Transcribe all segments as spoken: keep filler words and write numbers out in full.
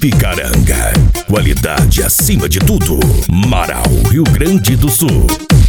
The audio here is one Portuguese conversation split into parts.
Equipe Caranga, qualidade acima de tudo. Marau, Rio Grande do Sul.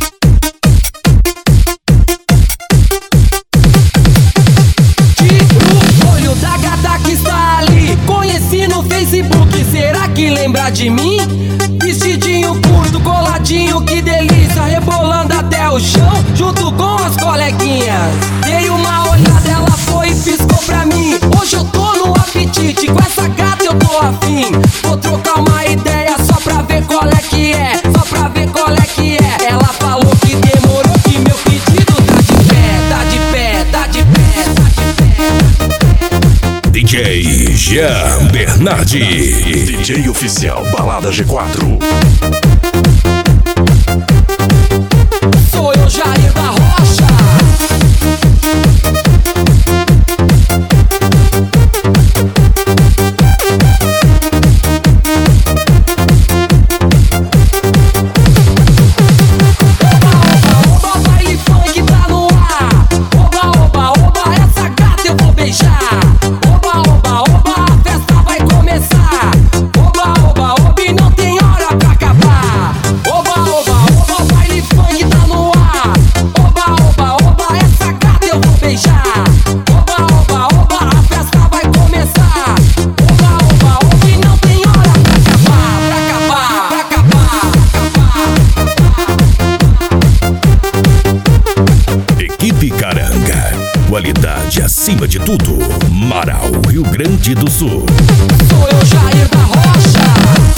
Tiro o olho da gata que está ali, conheci no Facebook, será que lembra de mim? Vestidinho curto, coladinho, que delícia, rebolando até o chão, junto com as coleguinhas. Dei uma olhada, ela foi e piscou pra mim. Hoje eu tô no apetite, com essa gata eu tô afim. Vou trocar uma ideia só pra ver qual é que é, só pra ver qual é que é. Ela falou que demorou, que meu pedido tá de pé, tá de pé, tá de pé, tá de pé. D J Jean Bernardi, D J oficial Balada G quatro. Sou eu, Jair da Rocha. Qualidade acima de tudo. Marau, Rio Grande do Sul. Sou eu, Jair da Rocha.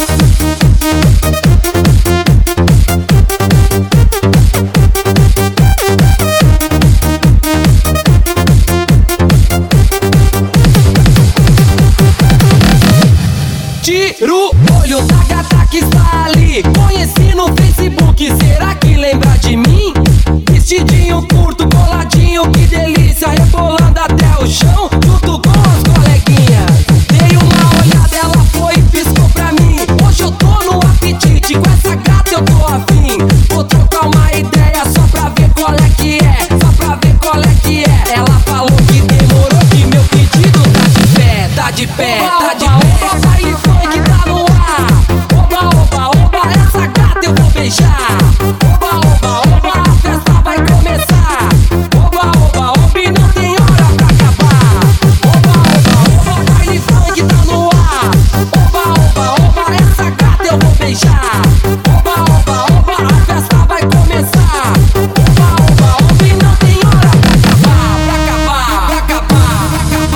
Tiro o olho da gata que está ali, conheci no Facebook, será que lembra de mim? Vestidinho curto, coladinho, que delícia, rebolando até o chão, junto com as coleguinhas. Dei uma olhada, ela foi e piscou pra mim. Hoje eu tô no apetite, com essa gata eu tô afim. Vou trocar uma ideia só pra ver qual é que é, só pra ver qual é que é. Ela falou que demorou, que meu pedido tá de pé, tá de pé, tá de pé. Oba, baile funk tá no ar. Oba, oba, oba, essa gata eu vou beijar. Oba, oba, oba, a festa vai começar. Oba, oba, oba, e não tem hora pra acabar. Oba, oba, oba, baile funk tá no ar. Oba, oba, oba, essa gata eu vou beijar. Oba, oba, oba, a festa vai começar. Oba, oba, oba, e não tem hora pra acabar, pra acabar, pra acabar,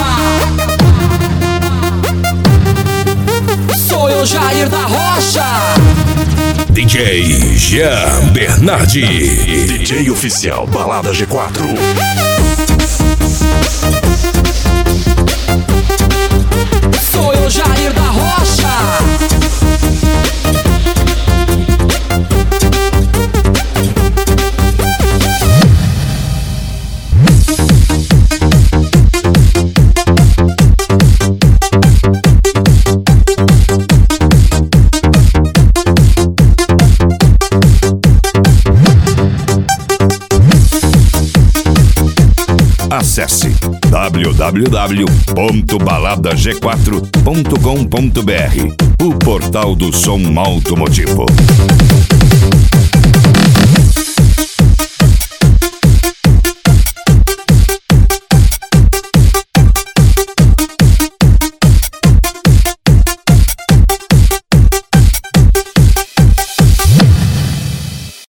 pra acabar. Sou eu, Jair da Rocha. D J Jean Bernardi, D J oficial Balada G quatro. Sou eu, Jair da Rocha. Acesse w w w ponto balada g quatro ponto com ponto b r, o portal do som automotivo.